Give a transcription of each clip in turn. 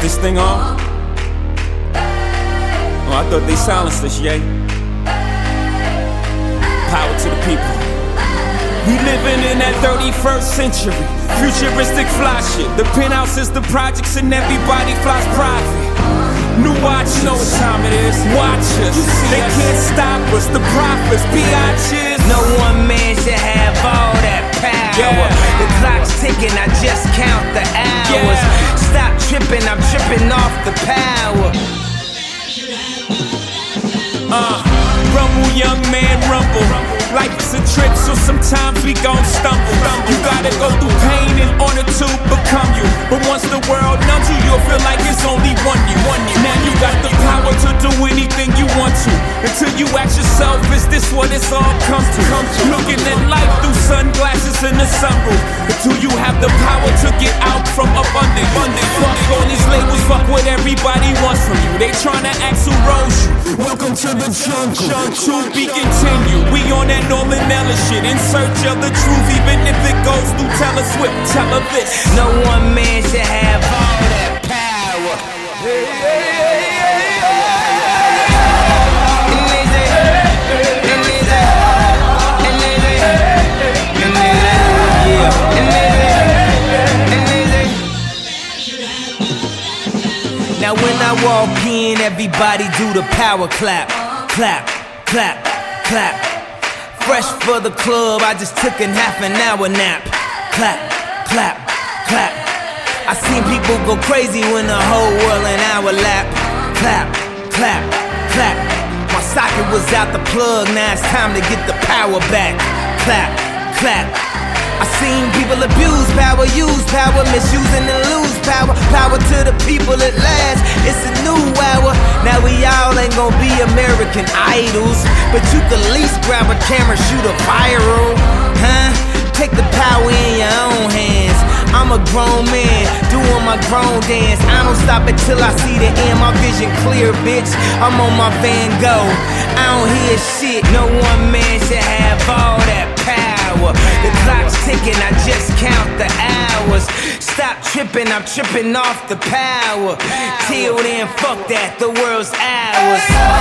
this thing on? Oh, I thought they silenced us, yay. Power to the people. We living in that 31st century, futuristic fly shit. The penthouse is the projects and everybody flies private. New watch, you know what time it is. Watch us, they can't stop us. The prophets, biatches. No one man should have all that power. The clock's ticking, I just count the hours. Stop tripping, I'm tripping off the power. Rumble, young man, rumble. Life's a trip, so sometimes we gon' stumble. You gotta go through pain in order to become you. But once the world numbs you, you'll feel like it's only one you. Now you got the power to do anything you want to. Until you ask yourself, is this what it's all come to? Looking at life through sunglasses in the sunroof. Until you have the power to get out from up under. Fuck all these labels, fuck what everybody wants from you. They tryna ask who rose you. Welcome to the jungle. To be continued. We on that Norman Ellis shit, in search of the truth, even if it goes through Taylor Swift. Tell her this: no one man should have all that power. Now when I walk in, everybody do the power clap, clap, clap, clap. Fresh for the club, I just took a half an hour nap. Clap, clap, clap. I seen people go crazy when the whole world in our lap. Clap, clap, clap. My socket was out the plug, now it's time to get the power back. Clap, clap. I seen people abuse power, use power, misusing and lose power. Power to the people at last, it's a new hour. Now we all ain't gonna be American Idols, but you can at least grab a camera, shoot a viral, huh? Take the power in your own hands. I'm a grown man, doing my grown dance. I don't stop until I see the end, my vision clear, bitch. I'm on my Van Gogh, I don't hear shit. No one man should have all that power. The clock's ticking, I just count the hours. Stop tripping, I'm tripping off the power. Till then, fuck that, the world's ours.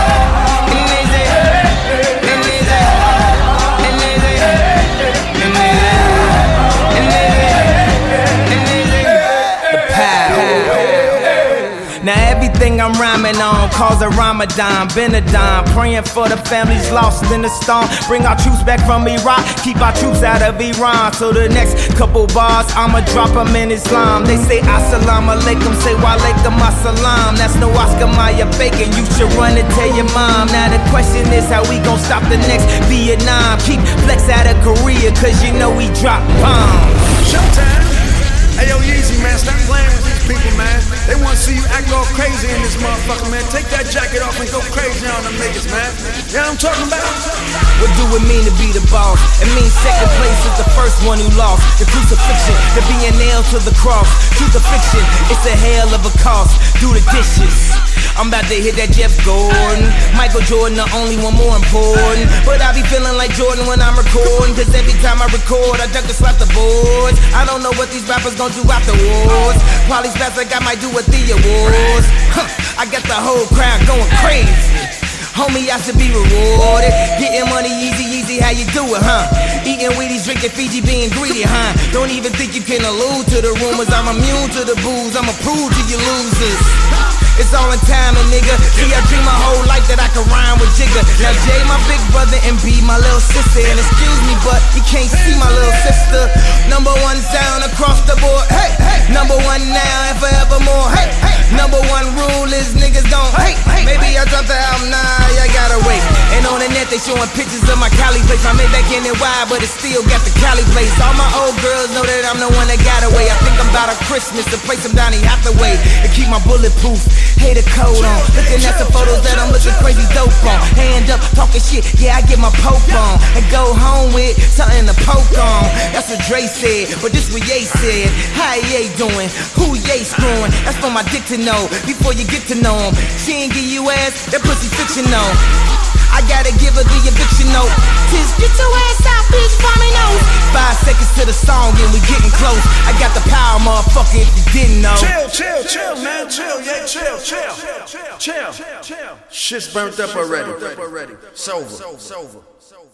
Now everything I'm rhyming on calls a Ramadan, Benadine. Praying for the families lost in the storm. Bring our troops back from Iraq, keep our troops out of Iran. So the next couple bars, I'ma drop them in Islam. They say assalamu alaikum, say wa alaikum assalam. That's no Oscar Mayer faking, you should run and tell your mom. Now the question is how we gon' stop the next Vietnam. Keep flex out of Korea, cause you know we drop bombs. Showtime. Hey yo, Yeezy, man, stop playing with these people, man. They wanna see you act all crazy in this motherfucker, man. Take that jacket off and go crazy on them niggas, man. You know what I'm talking about? What do it mean to be the boss? It means second place is the first one who lost. The crucifixion, the being nailed to the cross. Truth or fiction, it's a hell of a cost. Do the dishes. I'm about to hit that Jeff Gordon. Michael Jordan, the only one more important. But I be feeling like Jordan when I'm recording, cause every time I record, I duck and slap the boards. I don't know what these rappers gon' do afterwards. Probably stats like I might do at the awards. I got the whole crowd going crazy. Homie, I should be rewarded. Getting money easy, how you do it, huh? Eating Wheaties, drinking Fiji, being greedy, huh? Don't even think you can allude to the rumors. I'm immune to the booze, I'ma prove to you losers. It's all in timing, nigga. See, I dream my whole life that I could rhyme with Jigga. Now Jay, my big brother, and B, my little sister. And excuse me, but you can't see my little sister. Number one sound across the board, hey, hey. Number one now and forevermore, hey, hey. Number one rule is niggas gon' hate. Maybe I dropped the album, nah, I gotta wait. And on the net they showing pictures of my Cali place. I made back in it wide, but it still got the Cali place. All my old girls know that I'm the one that got away. I think I'm about a Christmas to play some Donny Hathaway and keep my bulletproof. Hater coat on, looking at the photos that I'm looking crazy dope on. Hand up, talking shit, yeah, I get my poke on. And go home with something to poke on. That's what Dre said, but this what Ye said. How Ye doing? Who Ye screwing? That's for my dick to know, before you get to know him. She ain't give you ass, that pussy fictional. I gotta give her the eviction note. Tis get your ass out, bitch, for me nose. 5 seconds to the song and we getting close. I got the power, motherfucker. motherfucker if you didn't know. Chill, man, chill, yeah, chill. Shit's burnt up already. Sober.